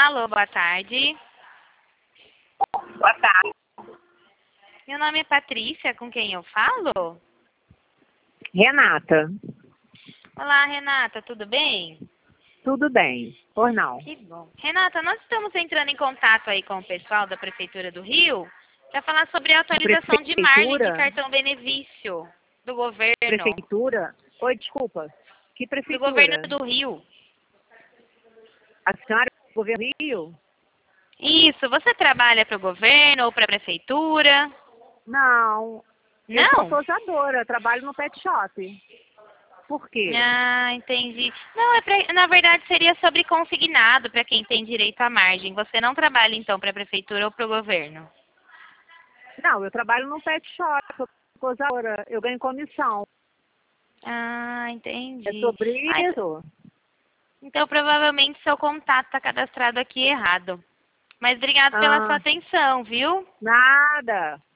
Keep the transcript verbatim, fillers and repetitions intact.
Alô, boa tarde. Boa tarde. Meu nome é Patrícia, com quem eu falo? Renata. Olá, Renata, tudo bem? Tudo bem? Por não? Que bom. Renata, nós estamos entrando em contato aí com o pessoal da Prefeitura do Rio para falar sobre a atualização de margem de cartão benefício do governo. Prefeitura? Oi, desculpa. Que Do prefeitura? governo do Rio. A senhora é do governo do Rio? Isso, você trabalha para o governo ou para a prefeitura? Não. Eu Não? sou tosadora, trabalho no pet shop. Por quê? Ah, entendi. Não, é pra, na verdade seria sobre consignado para quem tem direito à margem. Você não trabalha então para a prefeitura ou para o governo? Não, eu trabalho no pet shop, sou tosadora, eu ganho comissão. Ah, entendi. É sobre Ah, isso? então provavelmente seu contato está cadastrado aqui errado. Mas obrigado pela sua Ah, atenção, viu? nada.